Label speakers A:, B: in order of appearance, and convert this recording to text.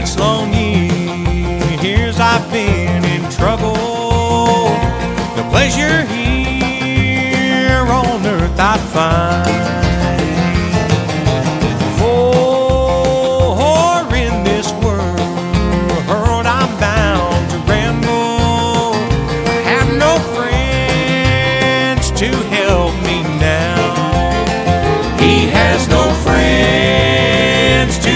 A: 6 long years I've been in trouble. The pleasure here on earth I find